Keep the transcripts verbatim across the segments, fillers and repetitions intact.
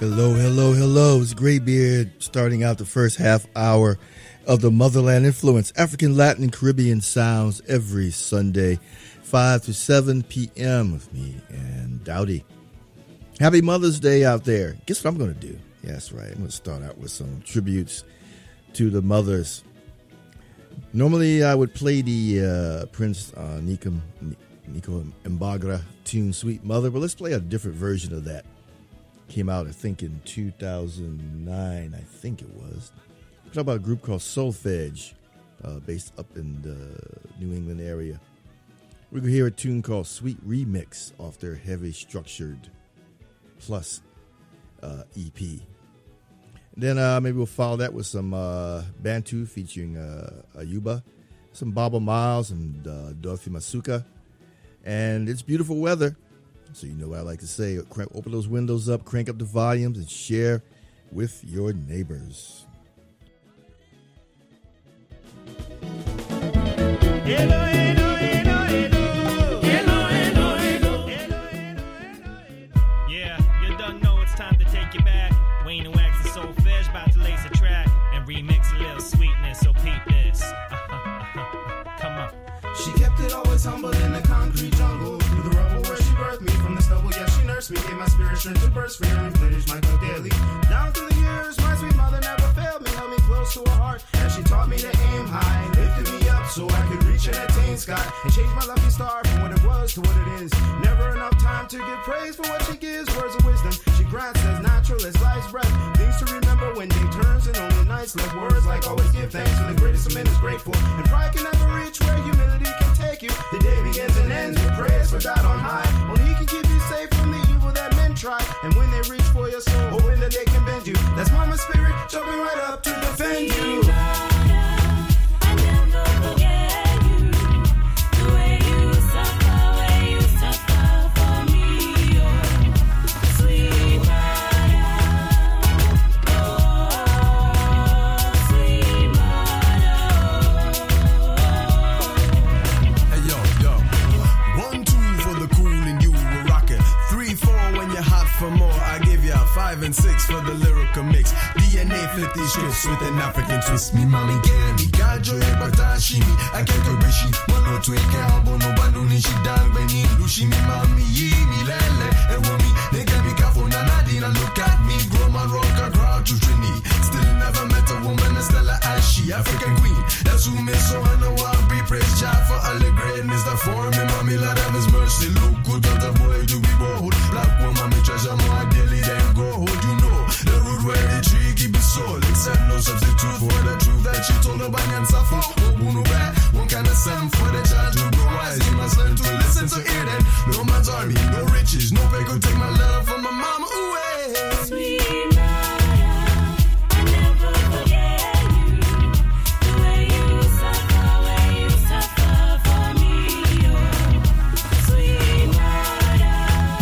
Hello, hello, hello. It's Graybeard starting out the first half hour of the Motherland Influence, African, Latin, and Caribbean sounds every Sunday, five to seven p.m. with me and Dowdy. Happy Mother's Day out there. Guess what I'm going to do? Yeah, that's right. I'm going to start out with some tributes to the mothers. Normally, I would play the uh, Prince uh, Nico, Nico Mbagra tune, Sweet Mother, but let's play a different version of that. Came out, I think, in two thousand nine, I think it was. We're talking about a group called Solfege, uh, based up in the New England area. We're going to hear a tune called Sweet Remix off their Heavy Structured Plus uh, E P. And then uh, maybe we'll follow that with some uh, Bantu featuring uh, Ayuba, some Baba Miles and uh, Dorothy Masuka. And it's beautiful weather. So you know what I like to say, crank, open those windows up, crank up the volumes, and share with your neighbors. Hello, hello, hello, hello. Hello, hello, hello. Hello, hello, hello. Yeah, you done know it's time to take you back. Wayne and Wax and Solfege about to lace a track and remix a little sweetness, so peep this. Uh-huh, uh-huh. Come on. She kept it always humble in the concrete jungle. Through the rubble where she birthed me. From the stubble, yeah, she nursed me. Gave my spirit strength to burst free and replenish my cup daily. Down through the years, my sweet mother never failed me. Held me close to her heart as she taught me to aim high. Lifted me up so I could reach and attain sky. And change my lucky star from what it was to what it is. Never enough time to give praise for what she gives. Words of wisdom she grants as natural as life's breath. Things to remember when day turns and only nights left. Words like always give thanks when the greatest of men is grateful. And pride can never reach where humility can take you. The day begins and ends with prayers for God on high. Only He can keep you safe from the evil that men try. And when they reach for your soul, hoping that they can bend you. That's Mama's spirit jumping right up to defend you. I never forget you. The way you suffer, way you suffer for me. Oh, sweet mother. Oh, sweet mother. Hey, yo, yo. One, two for the cool and you will rock it. Three, four when you're hot for more. I give ya five and six for the lyrical mix. D N A flip these scripts with an African twist. Me mommy gave me gajo e batashimi. I can't go bishi. Mono tweke ambo no banduni shi dang beni. Lushi me mommy yi mi lele. And womi they get me kafo na nadina. Look at me grow my rock a crowd to trini. Still never met a woman as stellar as she. African queen. That's who me so I know I'll be praised child for all the greatness that for me. Mommy Lord have his mercy. Look good on the boy to be bold. Black woman me treasure more daily than gold. You know the root where the tree keep it soul. Except no substitute for the truth that she told nobody and suffer. One kind of son for the child to grow wise. He must learn to listen to hear them. No man's army, no riches, no pay could take my love from my mama. Ooh, hey. Sweet mother, I never forget you. The way you suffer, way you suffer for me. Oh, sweet mother.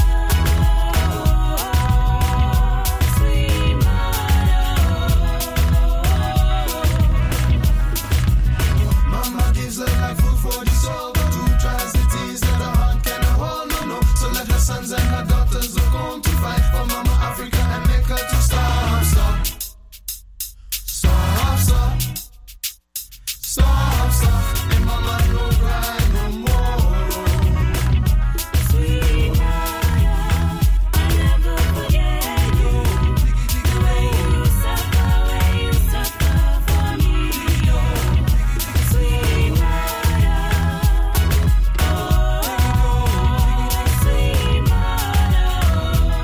Oh, sweet Mama gives love like food for the soul. But who tries the tears that her heart cannot hold? No, no. So let her sons and her daughters look home to fight for Mama Africa and make her to stop, stop. Stop, stop. Stop, stop. And Mama don't cry no more. sweet mother, I never forget you. The way you suffer, way you suffer for me. Oh, sweet mother. Oh, sweet mother.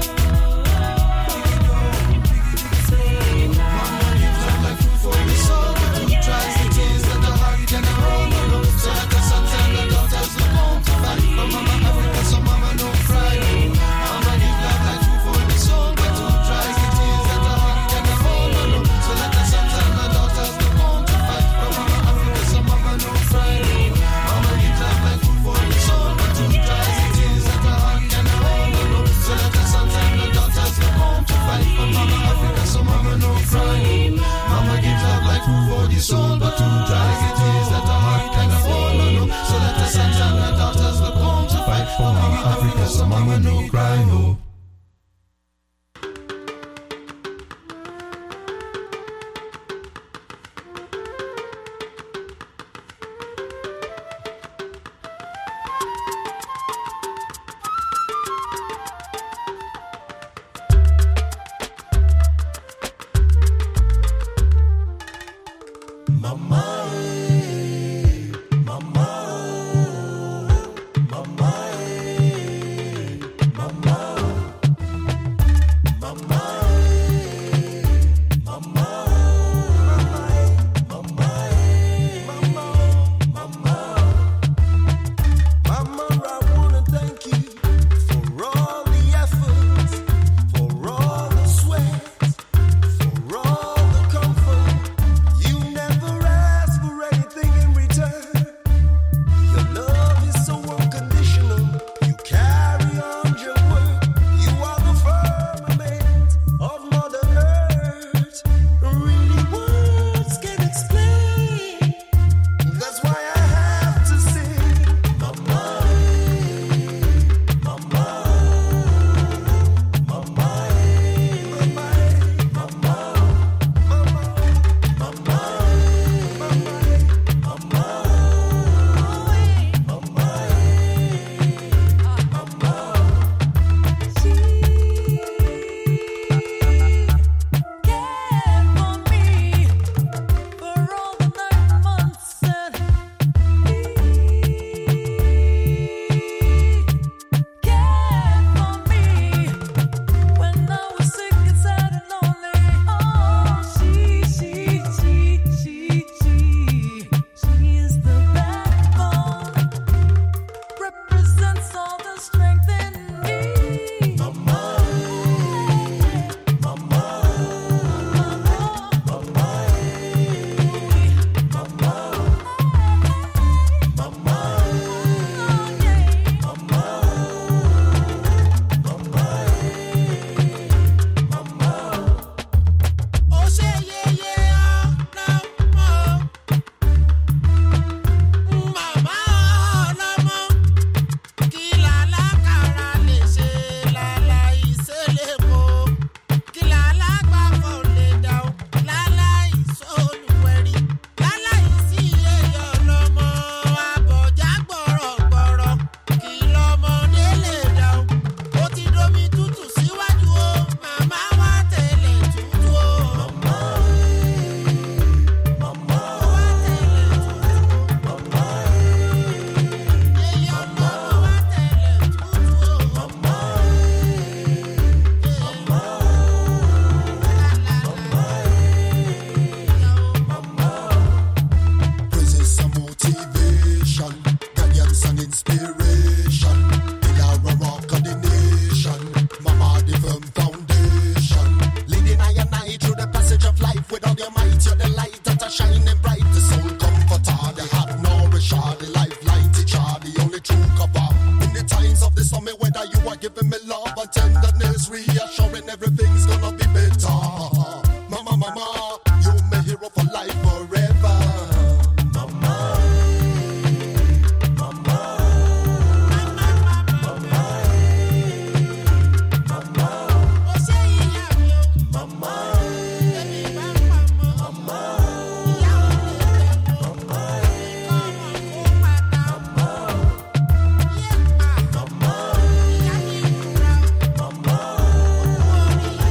Sweet mother. Mama gives love like food for the soul. But who tries the tears that the heart cannot hold? No, no. So let the sons and the daughters look home to fight for Mama Africa, so Mama don't cry. Mama gives love like food for the soul. But who tries the tears that the heart cannot hold? No, no. So let the sons and the daughters look home to fight for Mama Africa, so Mama don't cry. Mama gives love like food for the soul. But who tries the tears that the heart cannot hold? No, no. So let the sons and the daughters look home to fight for Mama Africa, so Mama don't cry. Mama gives love like food for the soul, but who dries the tears that the heart cannot hold? No, no. So let the sons and the daughters look home to fight for Mama Africa, so Mama no cry, no. and everything's gonna be better. Mama, mama, you my hero for life forever. Mama, mama, mama, mama, mama, mama,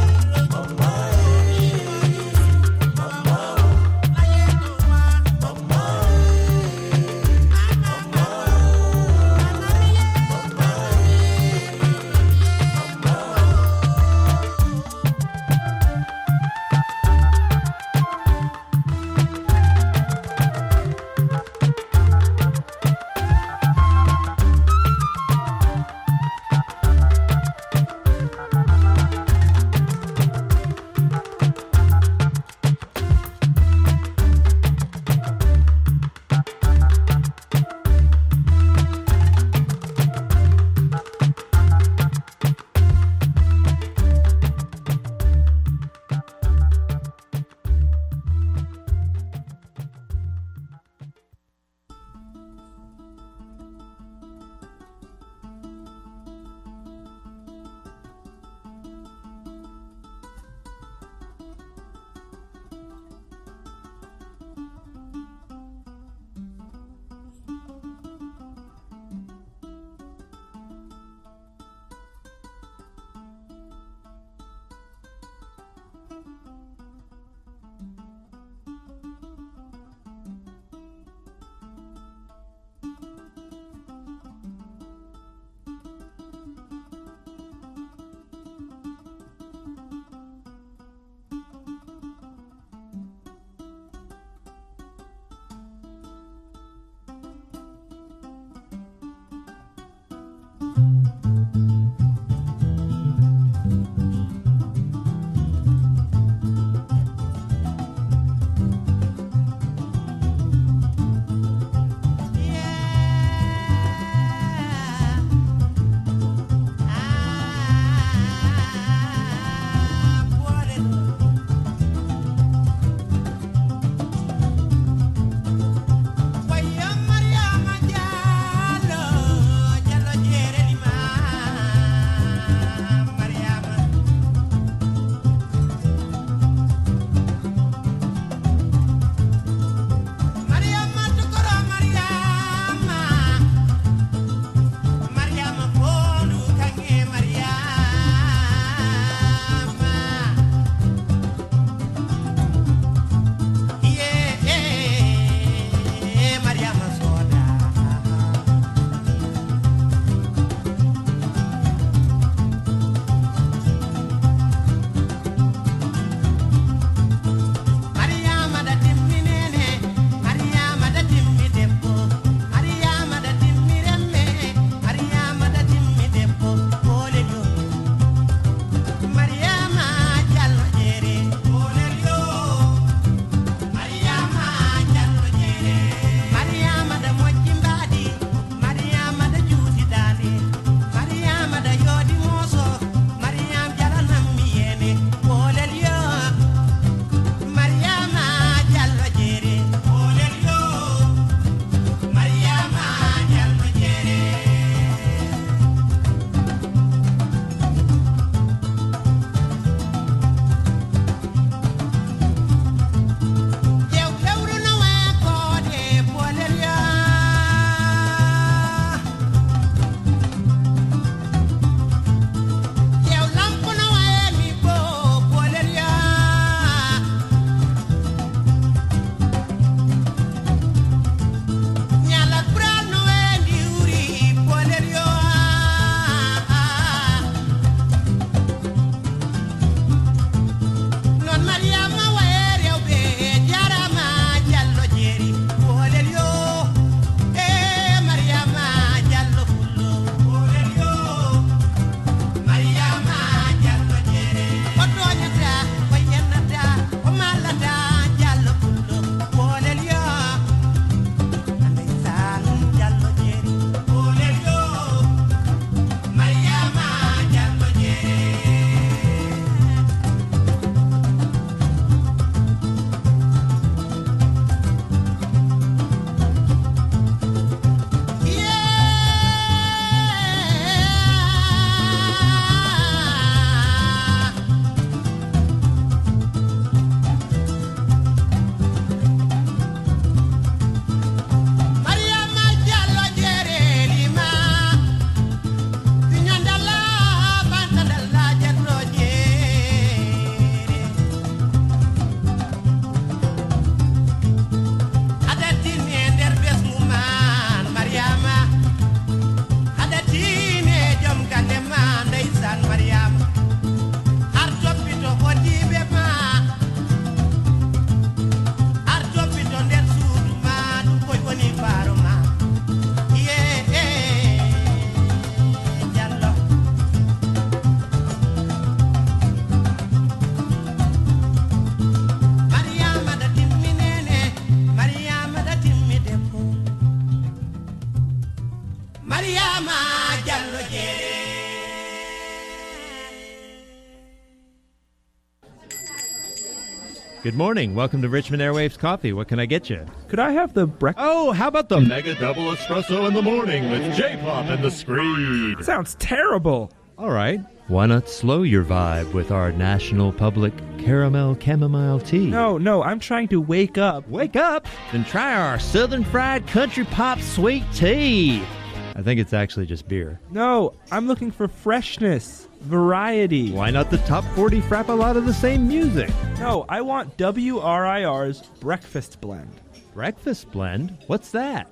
Good morning. Welcome to Richmond Airwaves Coffee. What can I get you? Could I have the breakfast? Oh, how about the Mega Double Espresso in the morning with J-Pop and the Screed? Sounds terrible. All right. Why not slow your vibe with our National Public Caramel Chamomile Tea? No, no, I'm trying to wake up. Wake up? Then try our Southern Fried Country Pop Sweet Tea. I think it's actually just beer. No, I'm looking for freshness, variety. Why not the top forty frap a lot of the same music? No, I want W R I R's Breakfast Blend. Breakfast Blend? What's that?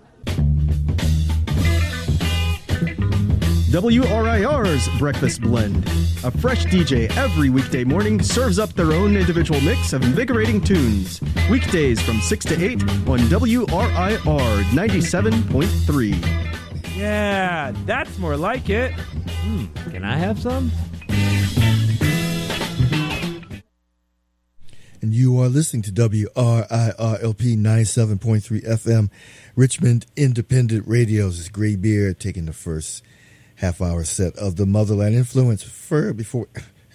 W R I R's Breakfast Blend. A fresh D J every weekday morning serves up their own individual mix of invigorating tunes. Weekdays from six to eight on W R I R ninety-seven point three. Yeah, that's more like it. Hmm, can I have some? And you are listening to W R I R L P ninety-seven point three F M, Richmond Independent Radio's is Gray Beard taking the first half hour set of the Motherland Influence. For before,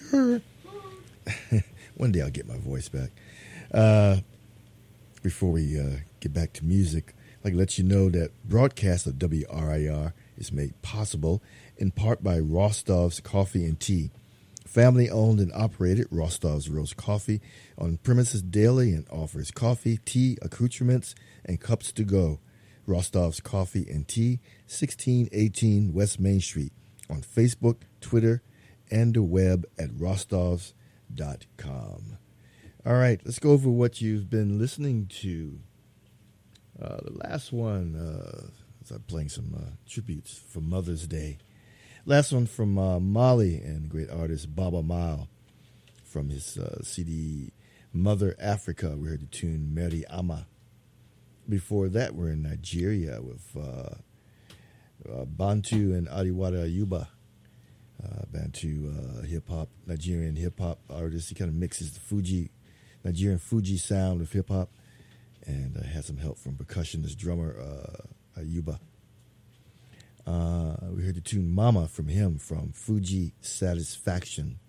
one day I'll get my voice back. Uh, before we uh, get back to music, I'd like to let you know that broadcast of W R I R is made possible in part by Rostov's Coffee and Tea. Family owned and operated, Rostov's roasts coffee on premises daily and offers coffee, tea, accoutrements, and cups to go. Rostov's Coffee and Tea, sixteen eighteen West Main Street, on Facebook, Twitter, and the web at rostovs dot com. All right, let's go over what you've been listening to. Uh, the last one, uh, I'm playing some uh, tributes for Mother's Day. Last one from uh, Mali and great artist Baba Mal from his uh, C D Mother Africa. We heard the tune Meri Ama. Before that, we're in Nigeria with uh, uh, Bantu and Adiwada Yuba. Uh, Bantu uh, hip-hop, Nigerian hip-hop artist. He kind of mixes the Fuji, Nigerian Fuji sound with hip-hop, and uh, had some help from percussionist drummer uh, Ayuba. Uh, we heard the tune Mama from him from Fuji Satisfaction.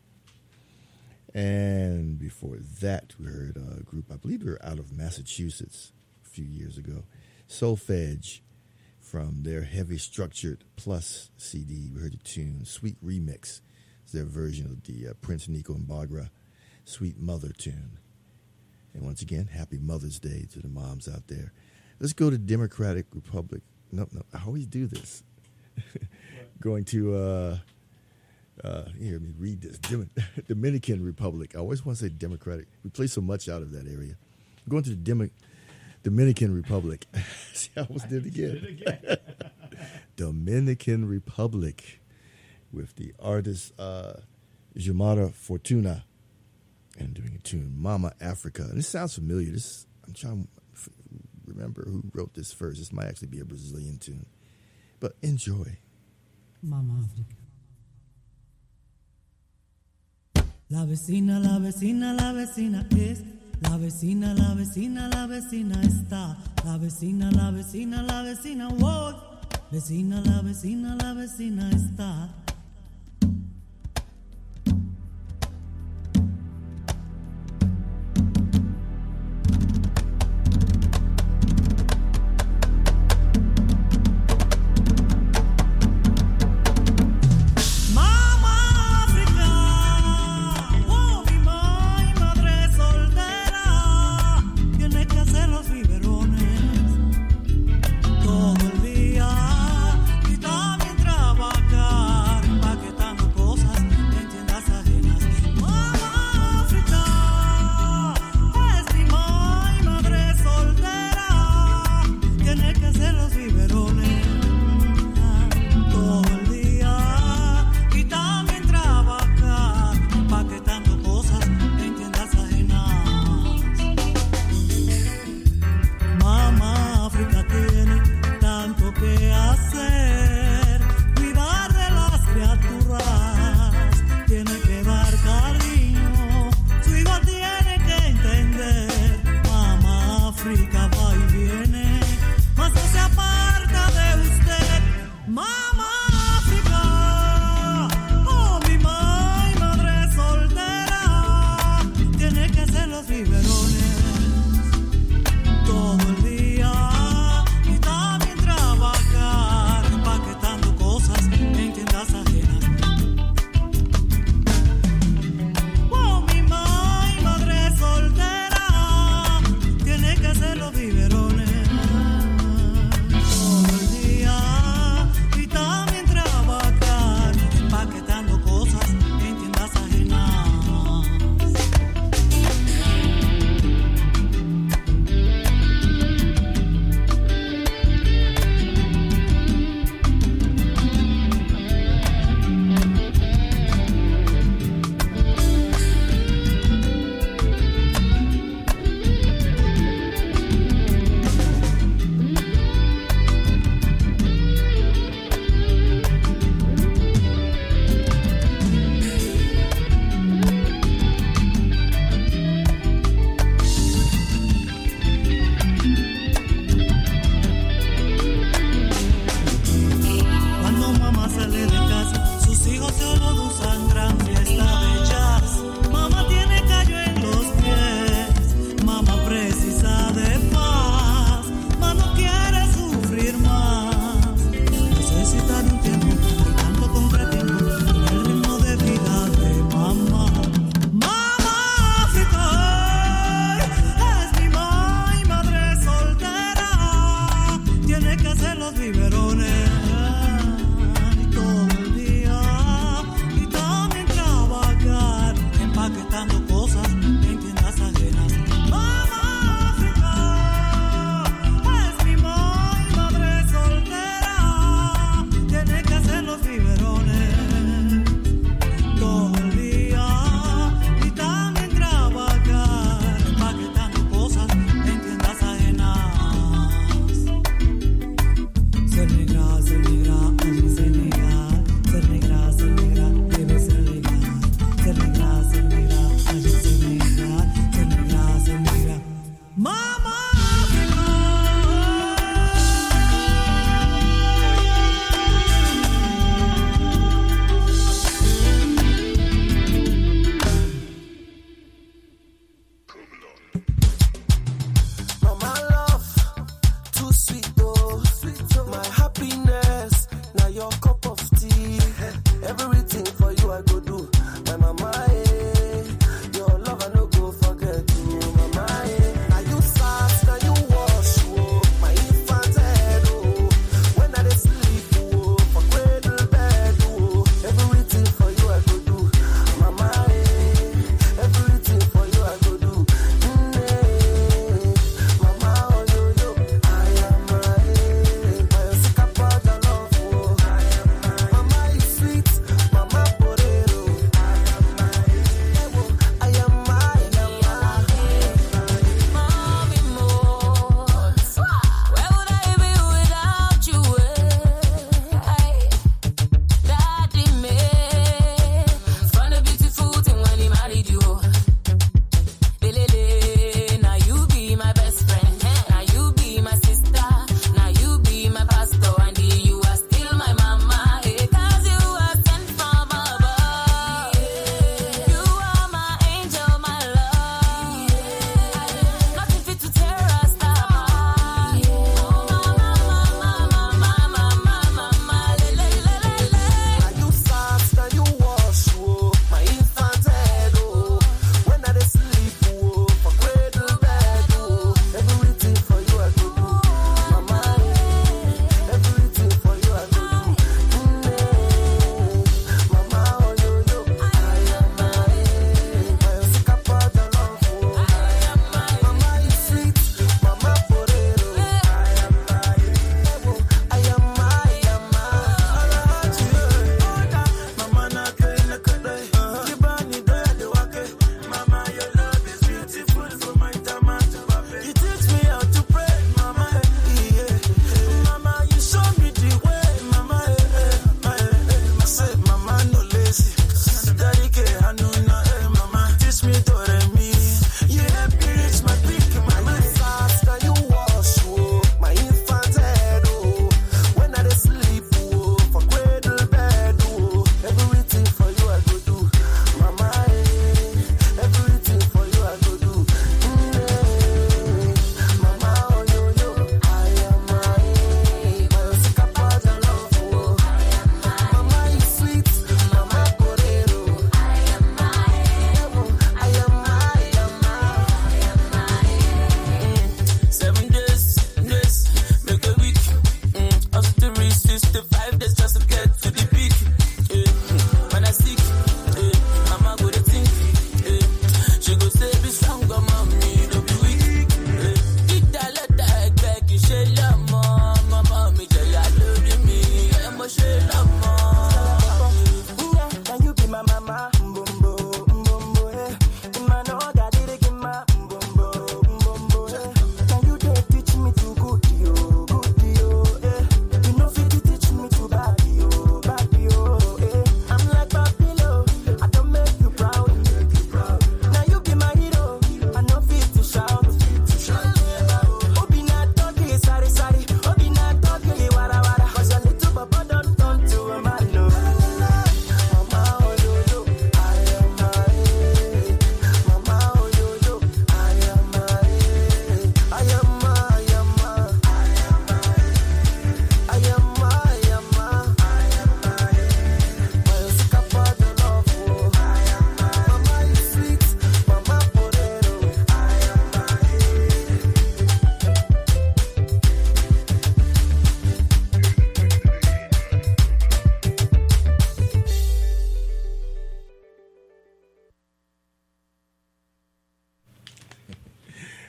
And before that, we heard a group, I believe they were out of Massachusetts a few years ago, Solfege from their Heavy Structured Plus C D. We heard the tune Sweet Remix. It's their version of the uh, Prince, Nico, and Bagra Sweet Mother tune. And once again, happy Mother's Day to the moms out there. Let's go to Democratic Republic. No, no, I always do this. Going to, uh, uh, here, let me read this. Dem- Dominican Republic. I always want to say Democratic. We play so much out of that area. I'm going to the Dem- Dominican Republic. See, I almost did it again. Did it again. Dominican Republic with the artist uh, Jamara Fortuna and doing a tune, Mama Africa. And this sounds familiar. This I'm trying to f- remember who wrote this first. This might actually be a Brazilian tune. But enjoy. Mama Africa. La vecina, la vecina, la vecina es. La vecina, la vecina, la vecina está. La vecina, la vecina, la vecina, wow. Vecina, la vecina, la vecina está. Todo el día y también trabajar.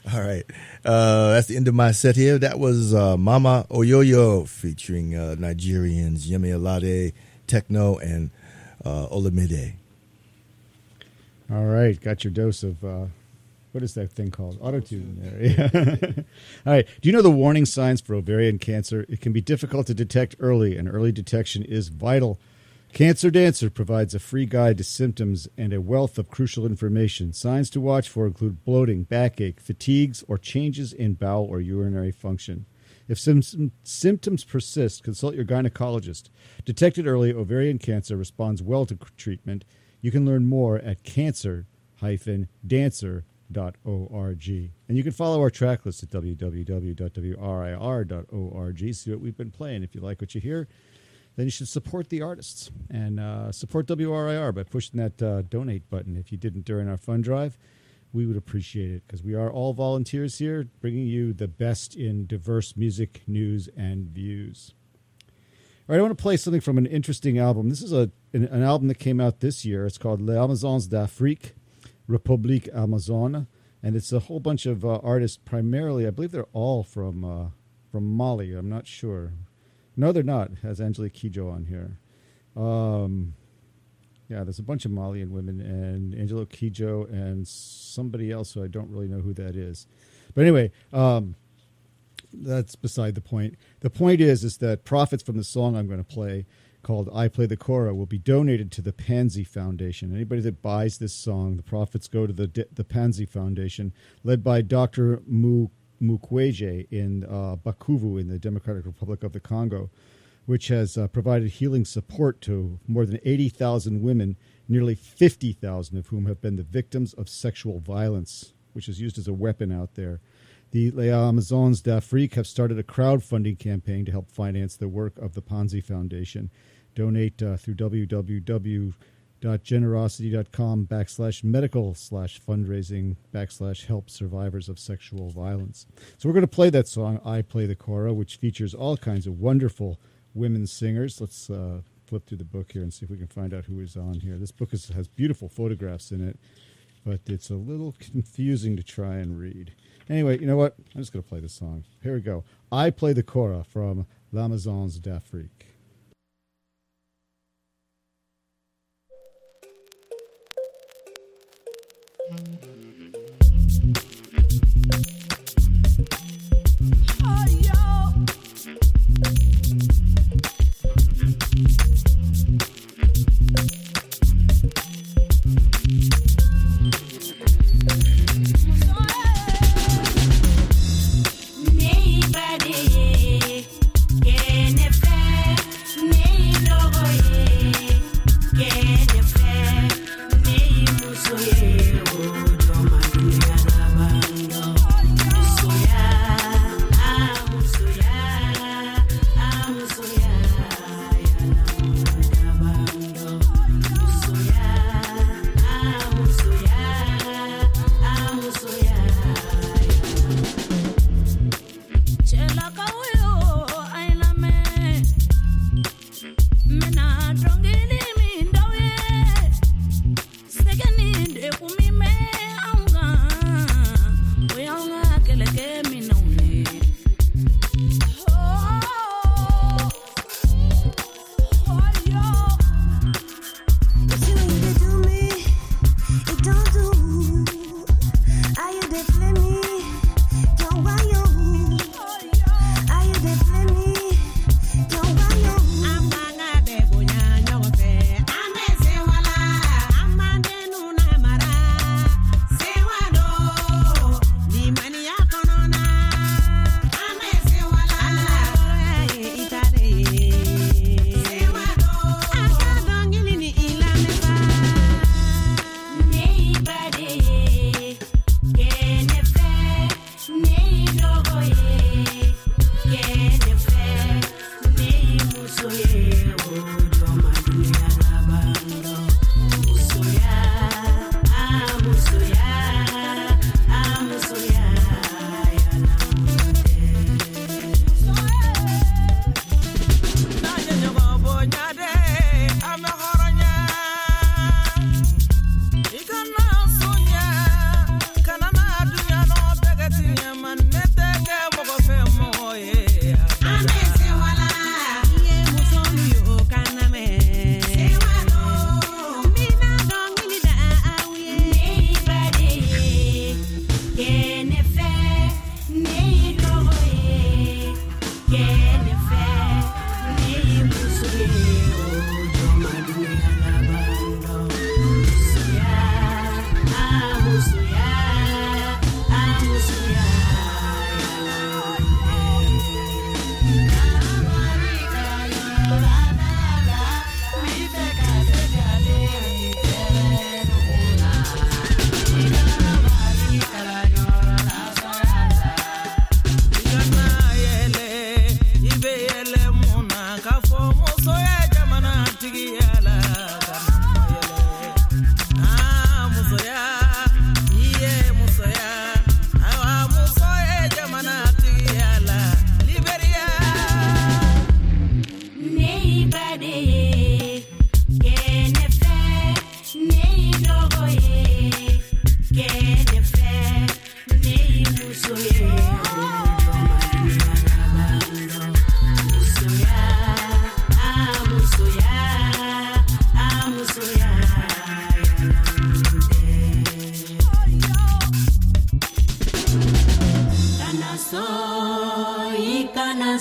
All right. Uh, that's the end of my set here. That was uh, Mama Oyoyo featuring uh, Nigerians Yemi Alade, Techno, and uh, Olamide. All right. Got your dose of, uh, what is that thing called? Auto-tune there. Yeah. All right. Do you know the warning signs for ovarian cancer? It can be difficult to detect early, and early detection is vital. Cancer Dancer provides a free guide to symptoms and a wealth of crucial information. Signs to watch for include bloating, backache, fatigues, or changes in bowel or urinary function. If symptoms, symptoms persist, consult your gynecologist. Detected early, ovarian cancer responds well to treatment. You can learn more at cancer dash dancer dot org. And you can follow our track list at w w w dot w r i r dot org. See what we've been playing. If you like what you hear, then you should support the artists and uh, support W R I R by pushing that uh, donate button. If you didn't during our fund drive, we would appreciate it because we are all volunteers here bringing you the best in diverse music, news, and views. All right, I want to play something from an interesting album. This is a an, an album that came out this year. It's called Les Amazons d'Afrique, République Amazone, and it's a whole bunch of uh, artists, primarily, I believe they're all from uh, from Mali. I'm not sure. No, they're not. It has Angelique Kidjo on here. Um, yeah, there's a bunch of Malian women and Angelique Kidjo and somebody else who I don't really know who that is. But anyway, um, that's beside the point. The point is, is that profits from the song I'm going to play, called I Play the Kora, will be donated to the Pansy Foundation. Anybody that buys this song, the profits go to the the Pansy Foundation, led by Doctor Mu. Mukwege in uh, Bukavu in the Democratic Republic of the Congo, which has uh, provided healing support to more than eighty thousand women, nearly fifty thousand of whom have been the victims of sexual violence, which is used as a weapon out there. The Les Amazons d'Afrique have started a crowdfunding campaign to help finance the work of the Pansy Foundation. Donate uh, through w w w dot generosity dot com backslash medical slash fundraising backslash help survivors of sexual violence. So we're going to play that song, I Play the Kora, which features all kinds of wonderful women singers. Let's uh, flip through the book here and see if we can find out who is on here. This book is, has beautiful photographs in it, but it's a little confusing to try and read. Anyway, you know what? I'm just going to play the song. Here we go. I Play the Kora from Les Amazons d'Afrique. Anybody, can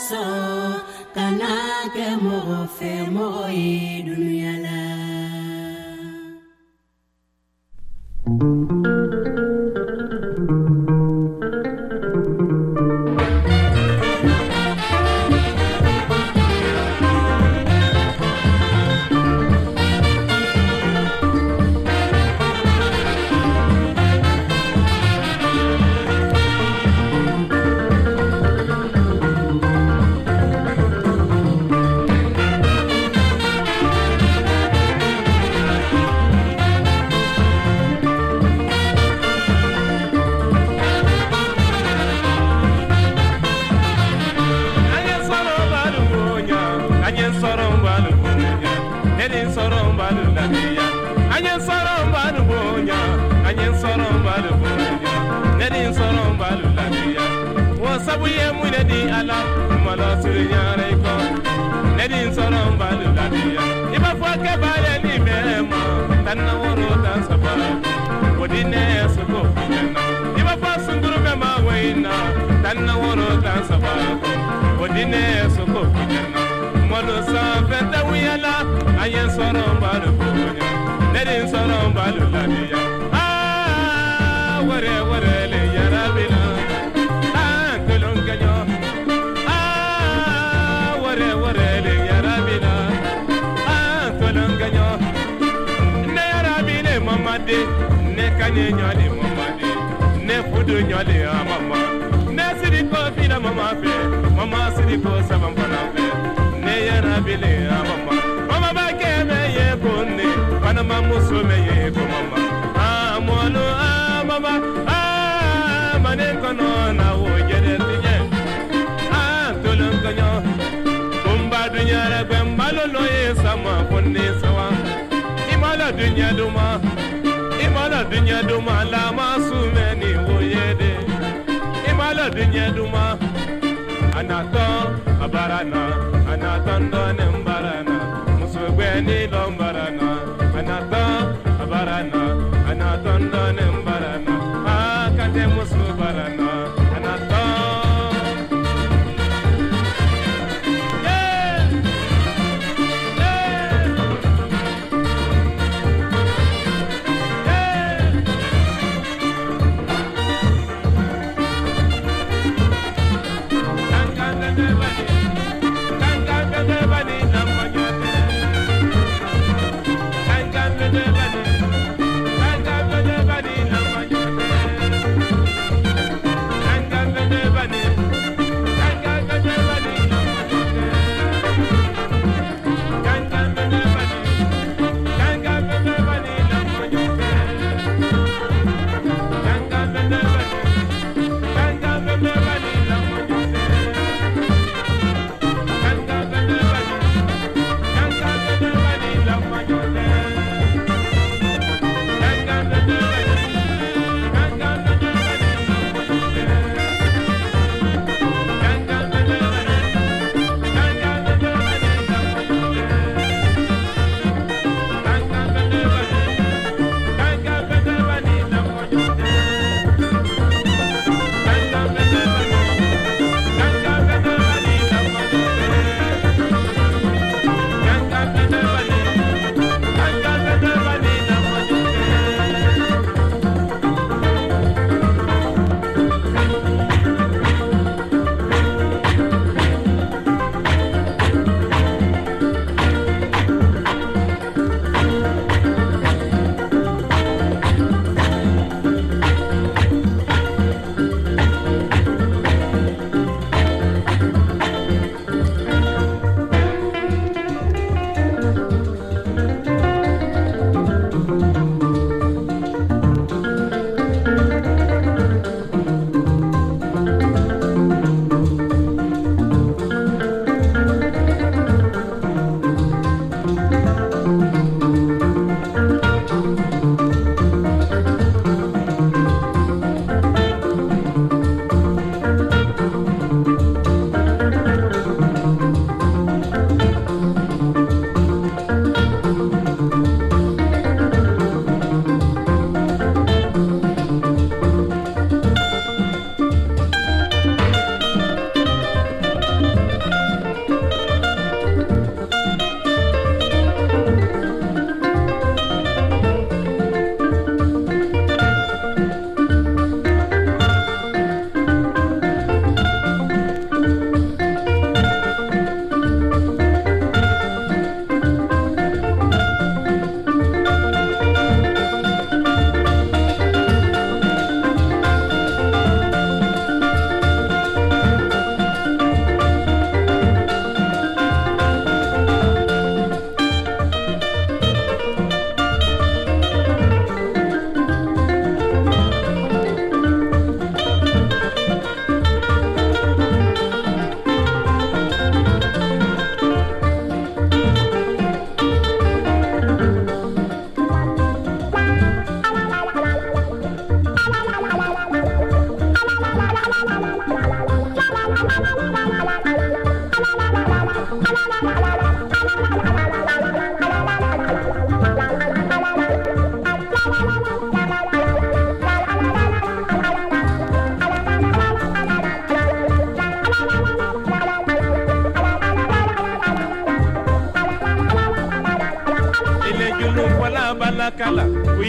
so kana ke mo fe mo e dunia la.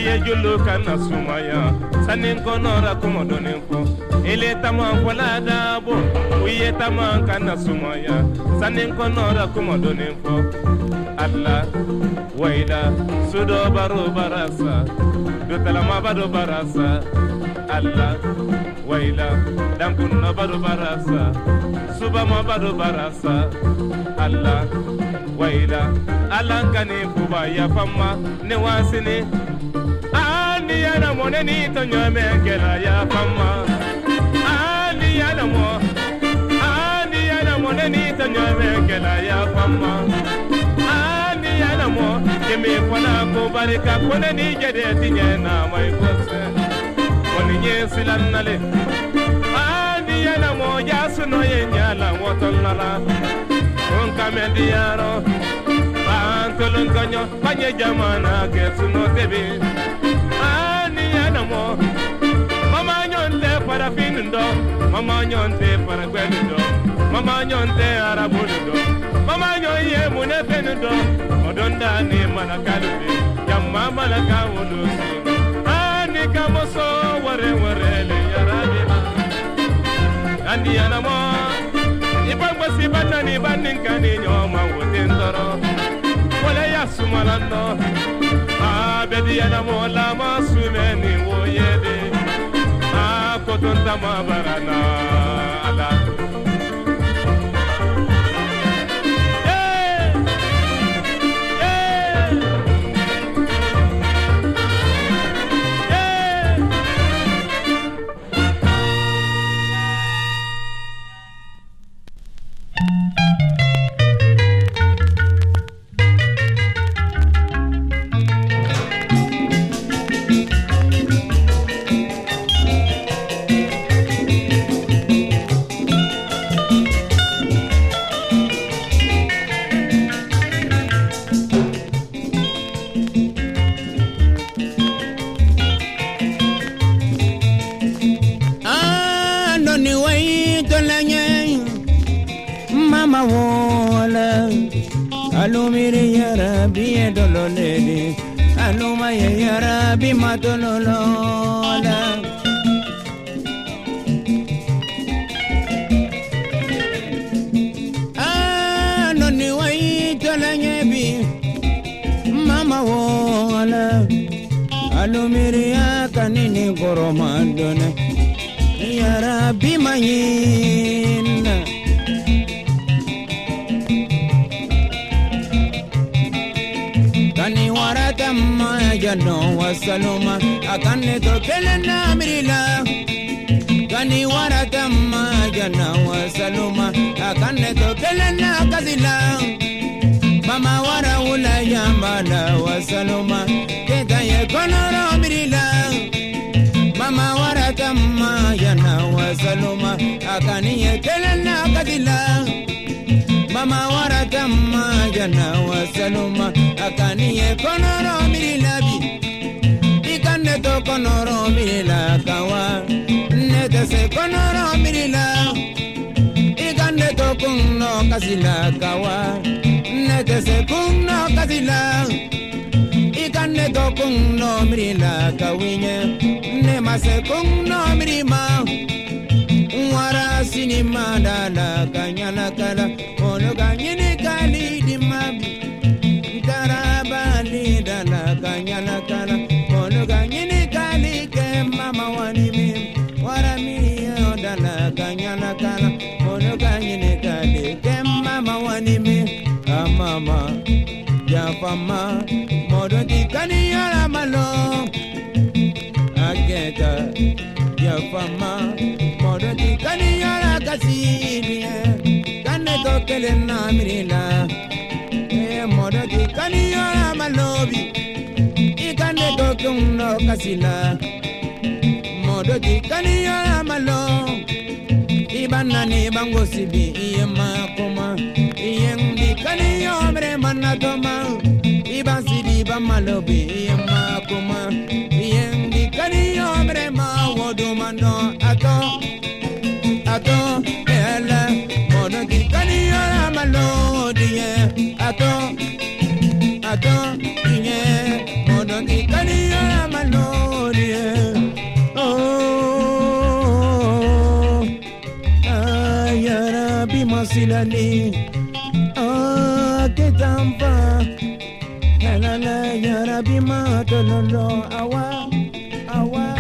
ye julu kana sumaya sanin konora kumodonin fo ele taman fola dabo uye taman kana sumaya sanin konora kumodonin fo Allah waida sudo baro barasa do talama bado barasa Allah waila dankunna bado barasa suba ma bado barasa Allah waila alankani kuba ya fama ne wasini ani yana mone ni to nyame kela ya fama ani yana mo ani yana mone ni to nyame kela ya fama ani yana mo kemi kona ko barika kone ni jede tinye na mai kose koni nyesilanale ani yana mo yasuno yenyala wotolala on kamediaro Tolon kanyo panye jamana ke suno tebi ani anamo mama nyonte para finundo mama nyonte para gwenundo mama nyonte arabundo mama nyoye mune fenundo odonda ni manakalubi jamma malaka wulusi ani kamoso ware ware le yarabi ani anamo ipagwa sibana ni baninkani nyoma wotendoro wala ya sumalando abedi yana mola masumeni woyede a kotonta mabarana ala Alumiri yara biye dololele aluma yara bi matololola anoni wai tolanye bi mama wola alumiri akanini goromandone yara bi mayinna Kani warata ma jano wasaluma akane to kelena mirila Kani warata ma jano wasaluma akane to kelena kazila Mama wara ula yambala wasaluma keta ye konoro mirila Mama warata ma jano wasaluma akane ye kelena kazila Mama warata ma jana wasaluma akani ye konoro mirilabi ikande to konoro mirila kawa nete se konoro mirila ikande to kunno kasila kawa nete se kunno kasila ikande to kunno mirila kawinye nema se kunno mirima Wara sinima dala kanyala kala ono kanyini kali di mabi Taraba li dala kanyala kala ono kanyini kali ke mama wanimi Wara miyo dala kanyala kala ono kanyini kali ke mama wanimi Amama Jafama modo di kaniyala malo Ageta Jafama Modoti kaniyara kasiriye kane to kelena mirila e modoti kaniyara malobi ikane to kunno kasila modoti kaniyara malo ibana ni bango sibi iye makoma iye ndi kaniyomre manatoma iban sibi ba malobi iye makoma iye ndi kaniyomre ma wodumando ato Ato, ela, mono di kaniyara malodiye. Ato, ato, inye, mono di kaniyara silani ah ketampa helala ya rabbi ma tololo awa awa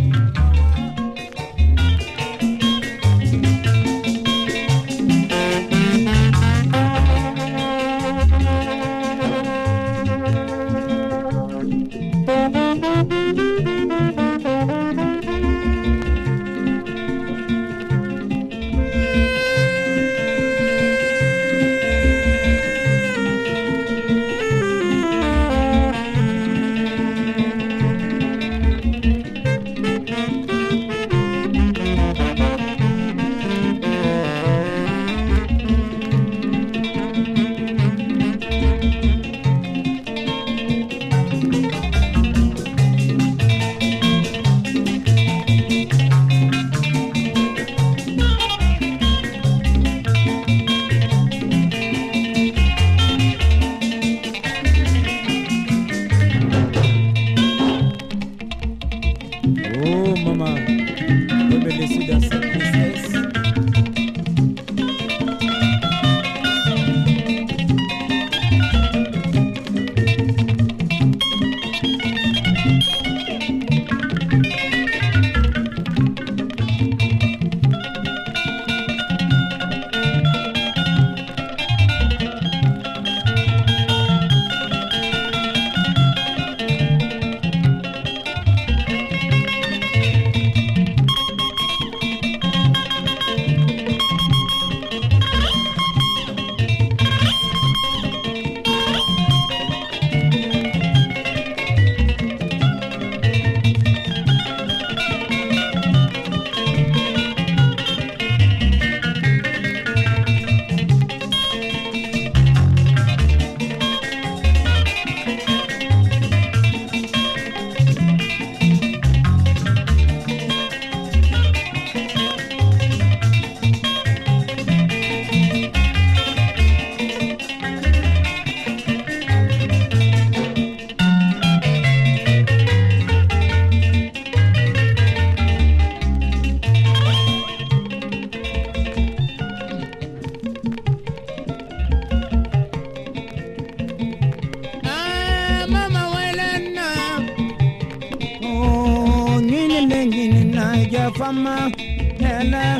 fama hela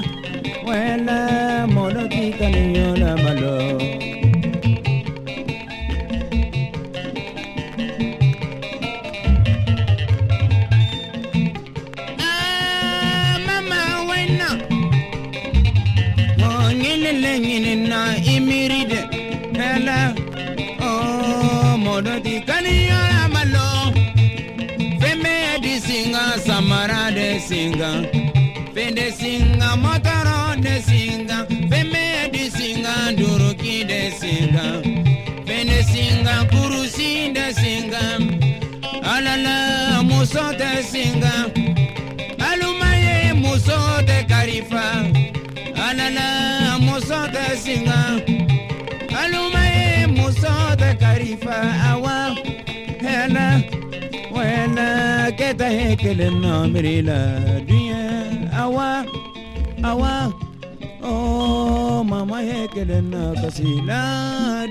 wela mono kikaniona malo ah mama wena ngine lengine na imiride hela oh mono kikaniona malo feme di singa samara de singa Fende singa motoro de singa Feme di singa duruki de singa Fende singa kurusi de singa Alala muso de singa Alumaye muso de karifa Alala muso de singa Alumaye muso de karifa Awa hela wena keta hekele no mirila dunya awa awa oh mama hekele no kasila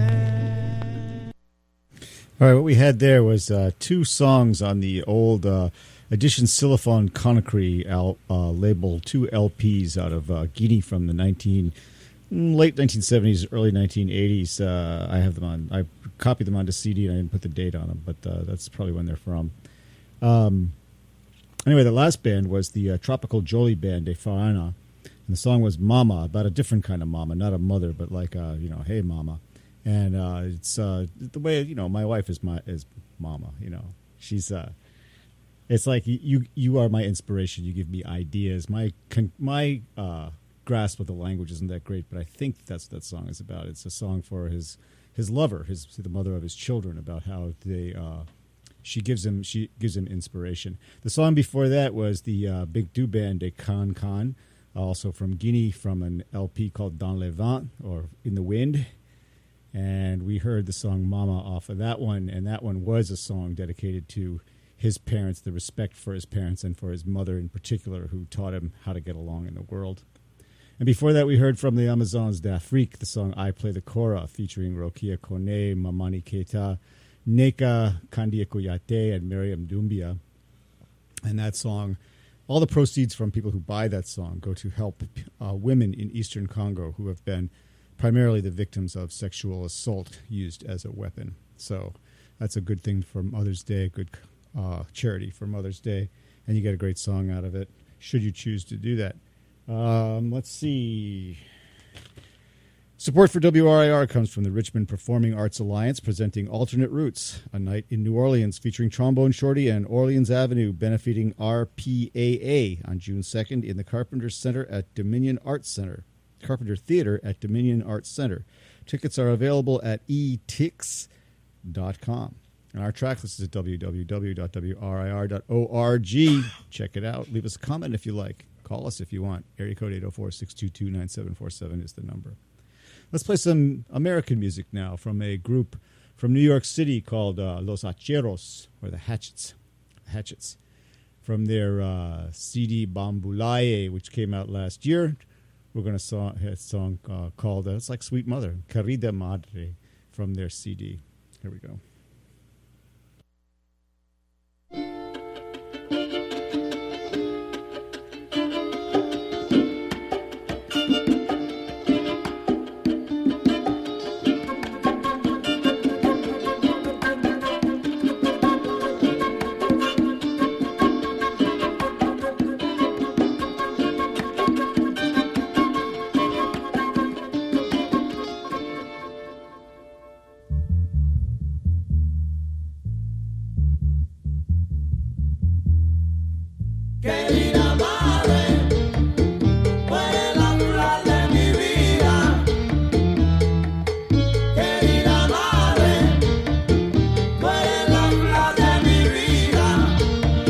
dunya. All right, what we had there was uh, two songs on the old uh, Edition Xylophone Conakry al- uh, label, two L Ps out of uh, Guinea from the nineteen late nineteen seventies, early nineteen eighties. Uh, I have them on. I copied them onto C D and I didn't put the date on them, but uh, that's probably when they're from. Um, anyway, the last band was the uh, Tropical Jolie Band de Farana, and the song was "Mama," about a different kind of mama, not a mother, but like uh, you know, hey mama. And uh, it's uh, the way you know my wife is my is mama. You know, she's. Uh, it's like you you are my inspiration. You give me ideas. My my. Uh, grasp of the language isn't that great, but I think that's what that song is about. It's a song for his his lover, his the mother of his children, about how they uh, she gives him she gives him inspiration. The song before that was the uh, Big Do Band de Khan Khan, also from Guinea, from an L P called Dans le Vent, or In the Wind, and we heard the song Mama off of that one, and that one was a song dedicated to his parents, the respect for his parents and for his mother in particular, who taught him how to get along in the world. And before that, we heard from the Amazons d'Afrique, the song I Play the Kora, featuring Rokia Kone, Mamani Keita, Neka Kandia Koyate, and Miriam Doumbia. And that song, all the proceeds from people who buy that song go to help uh, women in eastern Congo who have been primarily the victims of sexual assault used as a weapon. So that's a good thing for Mother's Day, good uh, charity for Mother's Day, and you get a great song out of it, should you choose to do that. Um, let's see. Support for W R I R comes from the Richmond Performing Arts Alliance, presenting Alternate Roots, a night in New Orleans featuring Trombone Shorty and Orleans Avenue, benefiting R P A A on June second in the Carpenter Center at Dominion Arts Center. Carpenter Theater at Dominion Arts Center. Tickets are available at e tix dot com. And our track list is at w w w dot w r i r dot org. Check it out. Leave us a comment if you like. Call us if you want. Area code eight oh four, six two two, nine seven four seven is the number. Let's play some American music now from a group from New York City called uh, Los Hacheros, or the Hatchets. Hatchets. From their uh, C D Bambulaye, which came out last year. We're going to song a song uh, called, uh, it's like Sweet Mother, Querida Madre, from their C D. Here we go. Querida madre, tú eres la flor de mi vida. Querida madre, tú eres la flor de mi vida.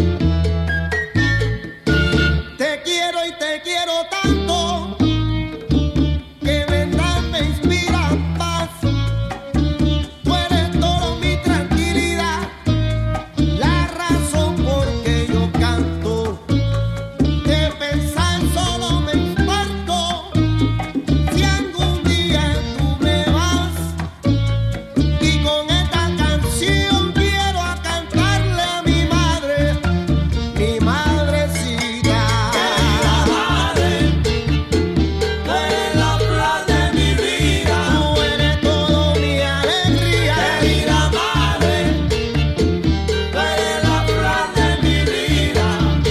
Te quiero y te quiero tanto que vendrás, me inspira paz. Tú eres todo mi tranquilidad, la razón por que yo canto. De pensar solo me infarto si algún día tú me vas. Y con esta canción quiero a cantarle a mi madre, mi madrecita. Querida madre, tú eres la flor de mi vida. Tú eres todo mi alegría. Querida madre, tú eres la flor de mi vida.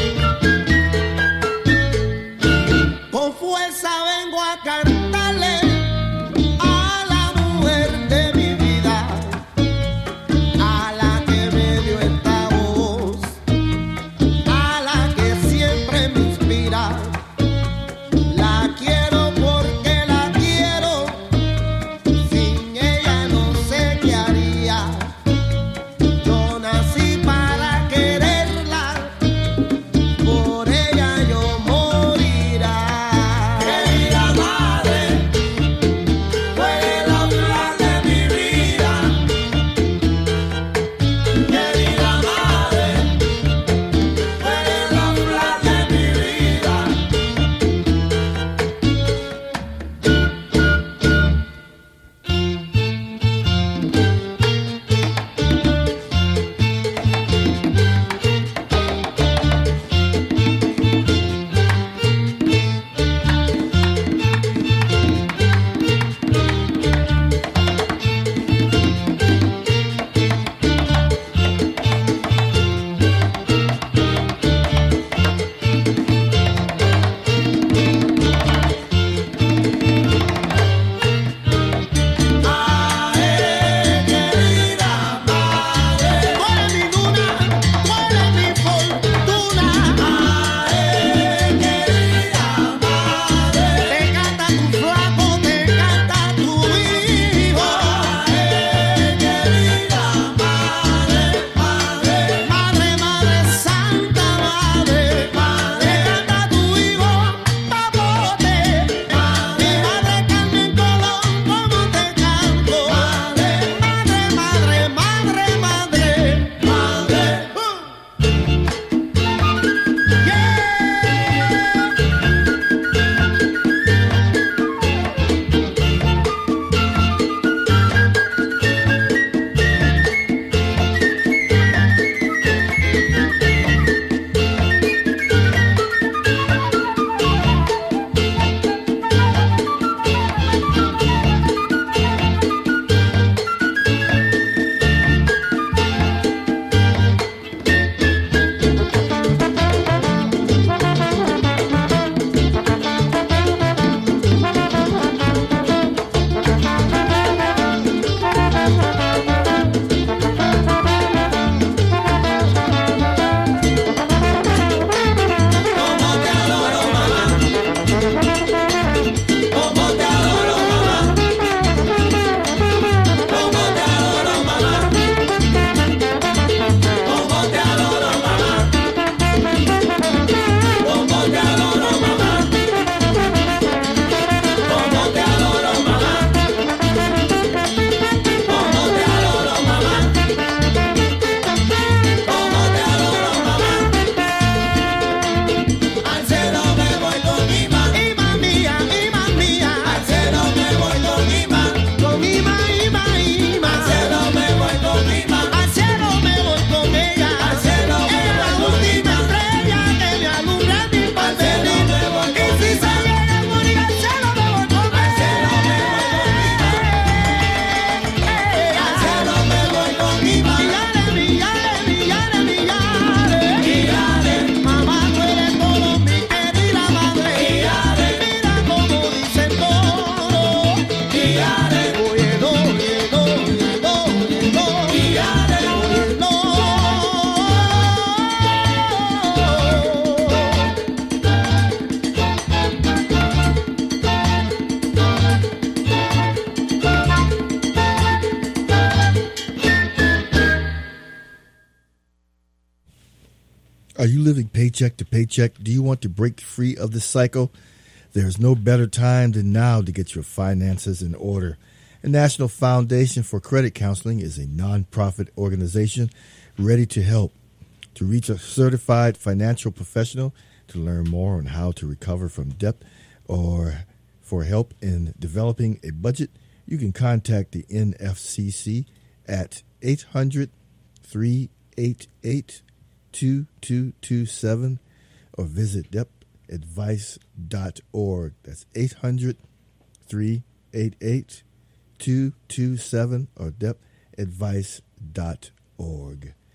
Con fuerza vengo a cantarle a la mujer de mi vida, a la que me dio esta voz, a la que siempre me inspira. La quiero porque la quiero, sin ella no sé qué haría. Yo nací para quererla, por ella yo morirá. Querida madre, Are you living paycheck to paycheck? Do you want to break free of this cycle? There's no better time than now to get your finances in order. The National Foundation for Credit Counseling is a nonprofit organization ready to help. To reach a certified financial professional, to learn more on how to recover from debt, or for help in developing a budget, you can contact the N F C C at eight hundred, three eight eight, two two two seven or visit dep advice dot org. That's eight hundred, three eight eight, two two seven or dep advice dot org.